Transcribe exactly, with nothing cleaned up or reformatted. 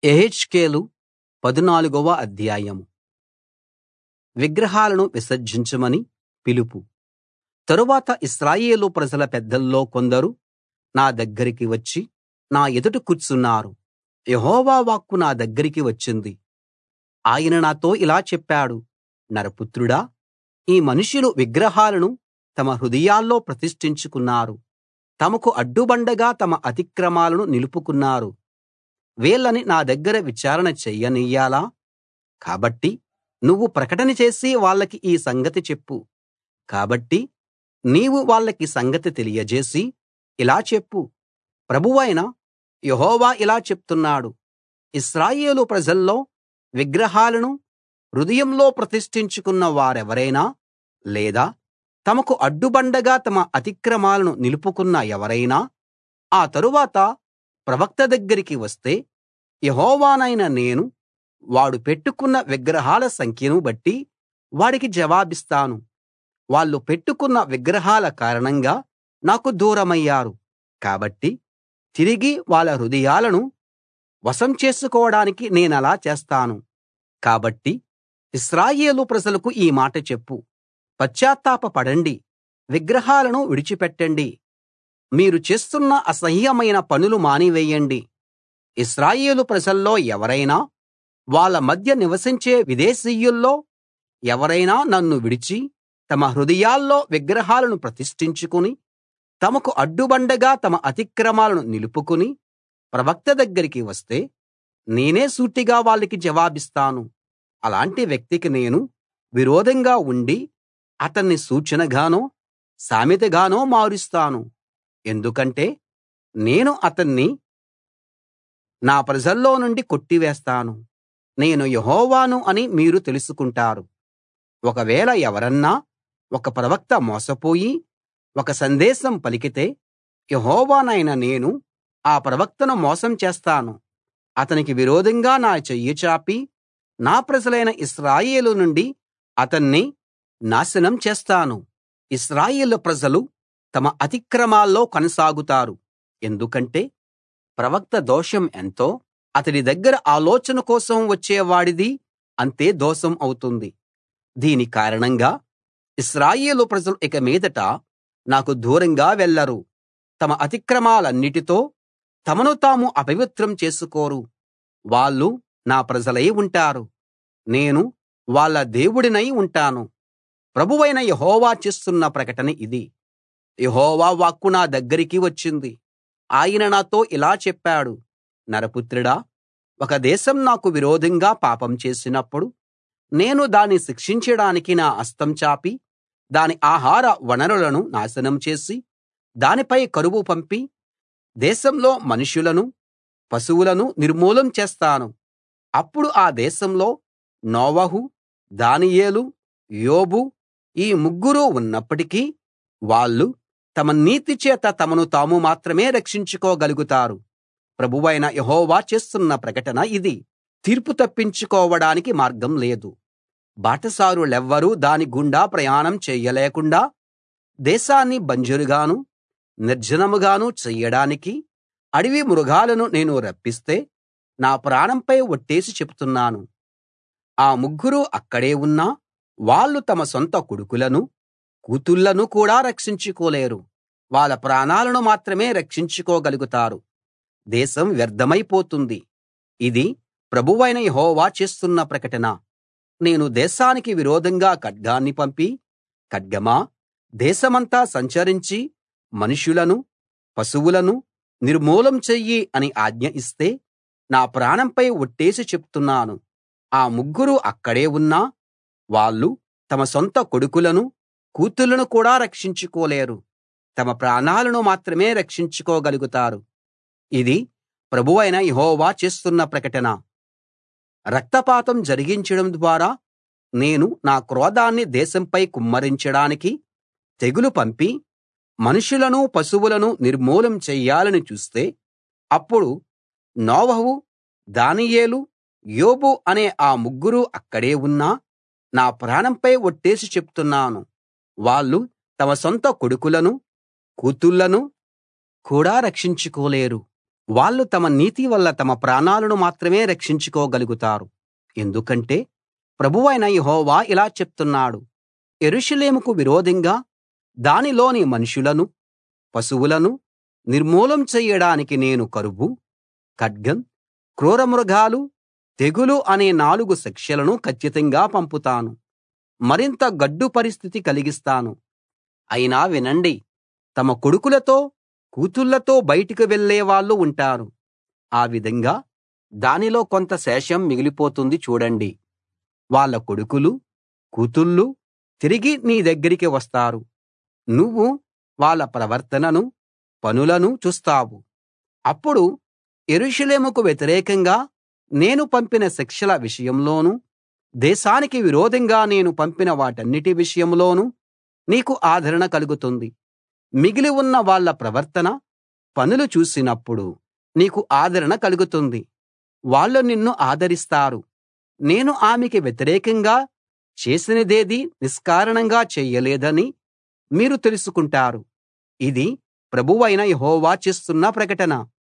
యెహెజ్కేలు పదునాలుగవ అధ్యాయం. విగ్రహాలను విసర్జించమని పిలుపు. తరువాత ఇశ్రాయేలు ప్రజల పెద్దల్లో కొందరు నా దగ్గరికి వచ్చి నా ఎదుట కూర్చున్నారు. యెహోవా వాక్కు నా దగ్గరికి వచ్చింది. ఆయన నాతో ఇలా చెప్పాడు, నరపుత్రుడా, ఈ మనుషులు విగ్రహాలను తమ హృదయాల్లో ప్రతిష్ఠించుకున్నారు. తమకు అడ్డుబండగా తమ అతిక్రమాలను నిలుపుకున్నారు. వీళ్ళని నా దగ్గర విచారణ చెయ్యనియ్యాలా? కాబట్టి నువ్వు ప్రకటన చేసి వాళ్ళకి ఈ సంగతి చెప్పు. కాబట్టి నీవు వాళ్ళకి సంగతి తెలియజేసి ఇలా చెప్పు, ప్రభువైన యెహోవా ఇలా చెప్తున్నాడు, ఇశ్రాయేలు ప్రజల్లో విగ్రహాలను హృదయంలో ప్రతిష్ఠించుకున్న వారెవరైనా, లేదా తమకు అడ్డుబండగా తమ అతిక్రమాలను నిలుపుకున్న ఎవరైనా ఆ తరువాత ప్రవక్త దగ్గరికి వస్తే, యెహోవానైన నేను వాడు పెట్టుకున్న విగ్రహాల సంఖ్యను బట్టి వాడికి జవాబిస్తాను. వాళ్ళు పెట్టుకున్న విగ్రహాల కారణంగా నాకు దూరమయ్యారు. కాబట్టి తిరిగి వాళ్ళ హృదయాలను వశం చేసుకోవడానికి నేనలా చేస్తాను. కాబట్టి ఇశ్రాయేలు ప్రజలకు ఈ మాట చెప్పు, పశ్చాత్తాప పడండి, విగ్రహాలను విడిచిపెట్టండి. మీరు చేస్తున్న అసహ్యమైన పనులు మానివేయండి. ఇశ్రాయేలు ప్రజల్లో ఎవరైనా, వాళ్ళ మధ్య నివసించే విదేశీయుల్లో ఎవరైనా నన్ను విడిచి తమ హృదయాల్లో విగ్రహాలను ప్రతిష్ఠించుకుని తమకు అడ్డుబండగా తమ అతిక్రమాలను నిలుపుకుని ప్రవక్త దగ్గరికి వస్తే, నేనే సూటిగా వాళ్ళకి జవాబిస్తాను. అలాంటి వ్యక్తికి నేను విరోధంగా ఉండి అతన్ని సూచనగానో సామెతగానో మారుస్తాను. ఎందుకంటే నేను అతన్ని నా ప్రజల్లో నుండి కొట్టివేస్తాను. నేను యెహోవాను అని మీరు తెలుసుకుంటారు. ఒకవేళ ఎవరన్నా ఒక ప్రవక్త మోసపోయి ఒక సందేశం పలికితే, యెహోవానైన నేను ఆ ప్రవక్తను మోసం చేస్తాను. అతనికి విరోధంగా నా చెయ్యి చాపి నా ప్రజలైన ఇశ్రాయేలు నుండి అతన్ని నాశనం చేస్తాను. ఇశ్రాయేలు ప్రజలు తమ అతిక్రమాల్లో కొనసాగుతారు. ఎందుకంటే ప్రవక్త దోషం ఎంతో అతడి దగ్గర ఆలోచన కోసం వచ్చేవాడిది అంతే దోషం అవుతుంది. దీని కారణంగా ఇశ్రాయేలు ప్రజలు ఇక మీదట నాకు దూరంగా వెళ్ళరు. తమ అతిక్రమాలన్నిటితో తమను తాము అపవిత్రం చేసుకోరు. వాళ్ళు నా ప్రజలై ఉంటారు. నేను వాళ్ళ దేవుడినై ఉంటాను. ప్రభువైన యెహోవా చేస్తున్న ప్రకటన ఇది. యెహోవా వాక్కు నా దగ్గరికి వచ్చింది. ఆయన నాతో ఇలా చెప్పాడు, నరపుత్రుడా, ఒక దేశం నాకు విరోధంగా పాపం చేసినప్పుడు నేను దాన్ని శిక్షించడానికి నా హస్తం చాపి దాని ఆహార వనరులను నాశనం చేసి దానిపై కరువు పంపి దేశంలో మనుషులను పశువులను నిర్మూలం చేస్తాను. అప్పుడు ఆ దేశంలో నోవహు, దానియేలు, యోబు ఈ ముగ్గురూ ఉన్నప్పటికీ వాళ్ళు తమ నీతి చేత తమను తాము మాత్రమే రక్షించుకోగలుగుతారు. ప్రభువైన యెహోవా చేస్తున్న ప్రకటన ఇది. తీర్పు తప్పించుకోవడానికి మార్గం లేదు. బాటసారులెవ్వరూ దాని గుండా ప్రయాణం చెయ్యలేకుండా దేశాన్ని బంజరుగాను నిర్జనంగాను చెయ్యడానికి అడవి మృగాలను నేను రప్పిస్తే, నా ప్రాణంపై ఒట్టేసి చెప్తున్నాను, ఆ ముగ్గురూ అక్కడే ఉన్నా వాళ్ళు తమ సొంత కొడుకులను కూతుళ్ళను కూడా రక్షించుకోలేరు. వాళ్ళ ప్రాణాలను మాత్రమే రక్షించుకోగలుగుతారు. దేశం వ్యర్థమైపోతుంది. ఇది ప్రభువైన యెహోవా చేస్తున్న ప్రకటన. నేను దేశానికి విరోధంగా ఖడ్గాన్ని పంపి, ఖడ్గమా, దేశమంతా సంచరించి మనుషులను పశువులను నిర్మూలం చెయ్యి అని ఆజ్ఞ ఇస్తే, నా ప్రాణంపై ఒట్టేసి చెప్తున్నాను, ఆ ముగ్గురూ అక్కడే ఉన్నా వాళ్ళు తమ సొంత కొడుకులను కూతుళ్ళను కూడా రక్షించుకోలేరు. తమ ప్రాణాలను మాత్రమే రక్షించుకోగలుగుతారు. ఇది ప్రభువైన యెహోవా చేస్తున్న ప్రకటన. రక్తపాతం జరిగించడం ద్వారా నేను నా క్రోధాన్ని దేశంపై కుమ్మరించడానికి తెగులు పంపి మనుషులను పశువులను నిర్మూలం చెయ్యాలని చూస్తే, అప్పుడు నోవహు, దానియేలు, యోబు అనే ఆ ముగ్గురూ అక్కడే ఉన్నా నా ప్రాణంపై ఒట్టేసి చెప్తున్నాను, వాళ్ళు తమ సొంత కొడుకులను కూతుళ్ళను కూడా రక్షించుకోలేరు. వాళ్ళు తమ నీతి వల్ల తమ ప్రాణాలను మాత్రమే రక్షించుకోగలుగుతారు. ఎందుకంటే ప్రభువైన యెహోవా ఇలా చెప్తున్నాడు, యెరూషలేముకు విరోధంగా దానిలోని మనుషులను, పశువులను నిర్మూలం చెయ్యడానికి నేను కరువు, ఖడ్గం, క్రూరమృగాలు, తెగులు అనే నాలుగు శిక్షలను కచ్చితంగా పంపుతాను. మరింత గడ్డు పరిస్థితి కలిగిస్తాను. అయినా వినండి, తమ కొడుకులతో కూతుళ్ళతో బయటికి వెళ్ళే వాళ్ళు ఉంటారు. ఆ విధంగా దానిలో కొంత శేషం మిగిలిపోతుంది చూడండి. వాళ్ళ కొడుకులు, కూతుళ్ళు తిరిగి నీ దగ్గరికి వస్తారు. నువ్వు వాళ్ళ ప్రవర్తనను, పనులను చూస్తావు. అప్పుడు యెరూషలేముకు వ్యతిరేకంగా నేను పంపిన శిక్షల విషయంలోనూ, దేశానికి విరోధంగా నేను పంపిన వాటన్నిటి విషయంలోనూ నీకు ఆదరణ కలుగుతుంది. మిగిలి ఉన్న వాళ్ళ ప్రవర్తన, పనులు చూసినప్పుడు నీకు ఆదరణ కలుగుతుంది. వాళ్ళు నిన్ను ఆదరిస్తారు. నేను ఆమెకి వ్యతిరేకంగా చేసినదేదీ నిష్కారణంగా చెయ్యలేదని మీరు తెలుసుకుంటారు. ఇది ప్రభువైన యెహోవా చేస్తున్న ప్రకటన.